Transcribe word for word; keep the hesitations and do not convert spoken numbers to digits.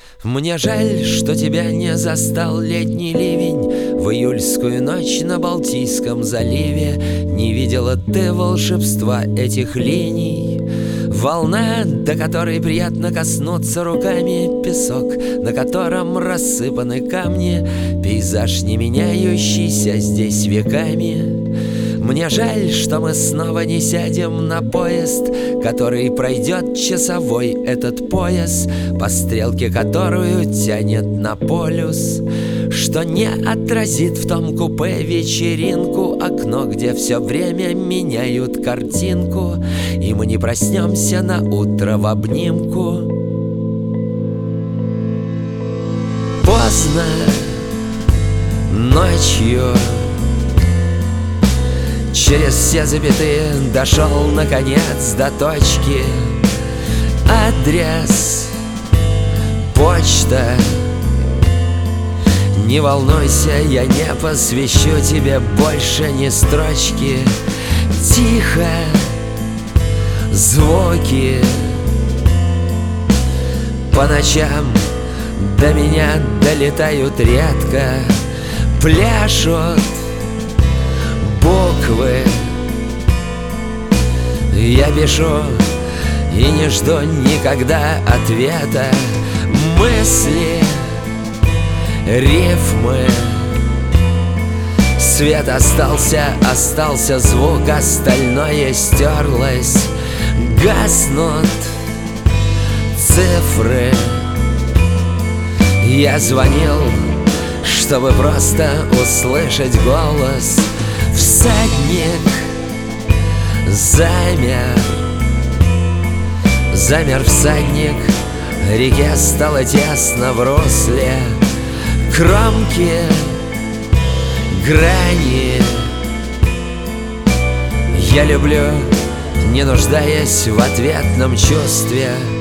Мне жаль, что тебя не застал летний ливень в июльскую ночь на Балтийском заливе. Не видела ты волшебства этих линий. Волна, до которой приятно коснуться руками, песок, на котором рассыпаны камни, пейзаж, не меняющийся здесь веками. Мне жаль, что мы снова не сядем на поезд, который пройдет часовой этот пояс, по стрелке которую тянет на полюс, что не отразит в том купе вечеринку, окно, где все время меняют картинку, и мы не проснемся на утро в обнимку. Поздно ночью через все запятые дошел наконец до точки. Адрес, почта. Не волнуйся, я не посвящу тебе больше ни строчки. Тихо, звуки. По ночам до меня долетают редко, пляшут буквы. Я пишу и не жду никогда ответа. Мысли, рифмы. Свет остался, остался звук, остальное стерлось. Гаснут цифры. Я звонил, чтобы просто услышать голос. Всадник замер, замер всадник. Реке стало тесно в русле. Кромки, грани. Я люблю, не нуждаясь в ответном чувстве.